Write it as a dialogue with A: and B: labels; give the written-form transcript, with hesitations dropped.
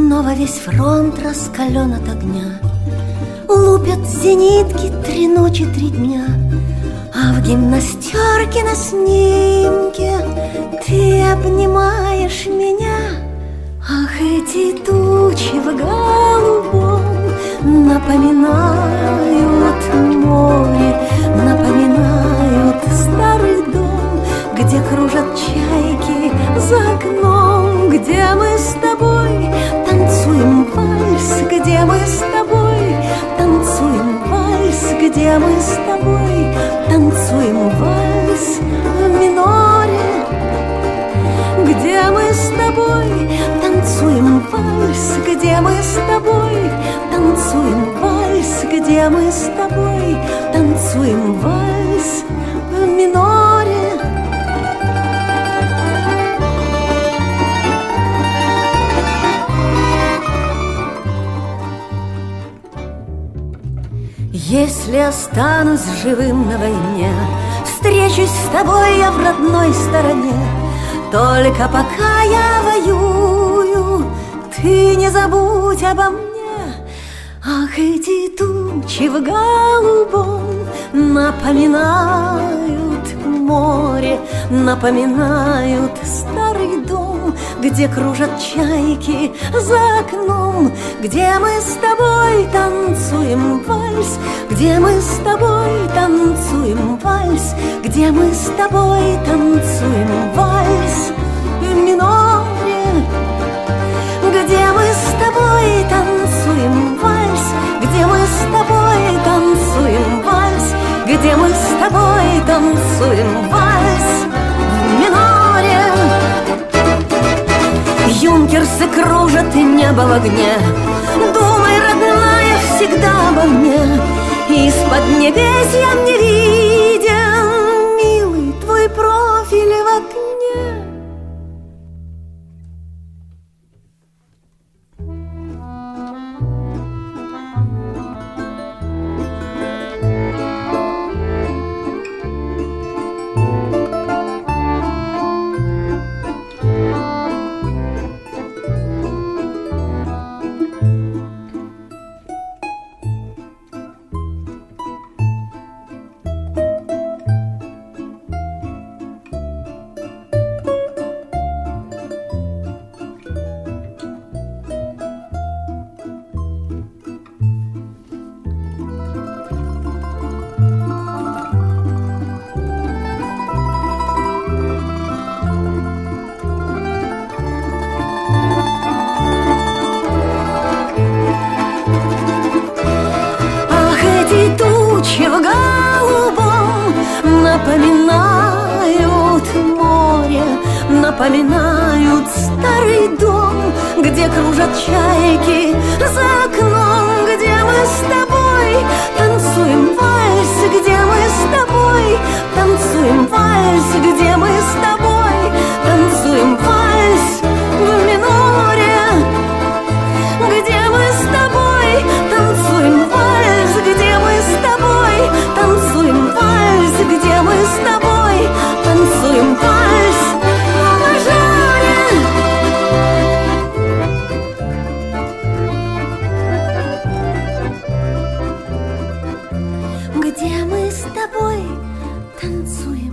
A: Снова весь фронт раскален от огня, лупят зенитки 3 ночи, 3 дня. А в гимнастерке на снимке ты обнимаешь меня. Ах, эти тучи в голубом напоминают море, напоминают старый дом, где кружат чайки за окном, где мы с тобой танцуем вальс, где мы с тобой танцуем вальс, где мы с тобой танцуем вальс в миноре, где мы с тобой танцуем вальс, где мы с тобой танцуем вальс, где мы с тобой танцуем вальс в миноре. Если останусь живым на войне, встречусь с тобой я в родной стороне. Только пока я воюю, ты не забудь обо мне. Ах, эти тучи в голубом напоминают море, напоминают старый дом, где кружат чайки за окном, где мы с тобой танцуем вальс, где мы с тобой танцуем вальс, где мы с тобой танцуем вальс в миноре, где мы с тобой танцуем вальс, где мы с тобой танцуем вальс, где мы с тобой танцуем вальс в миноре. Юнкерсы кружат и небо в огне, думай, родная, всегда обо мне. Из-под небес я не виден, милый, твой профиль в окне. Тучи в голубом напоминают море, напоминают старый дом, где кружат чайки за окном, где мы с тобой танцуем вальс, где мы с тобой танцуем вальс, где мы с тобой танцуем вальс в миноре, где мы с тобой танцуем вальс, где мы с тобой танцуем вальс, где мы с тобой танцуем вальс в мажоре. Где мы с тобой танцуем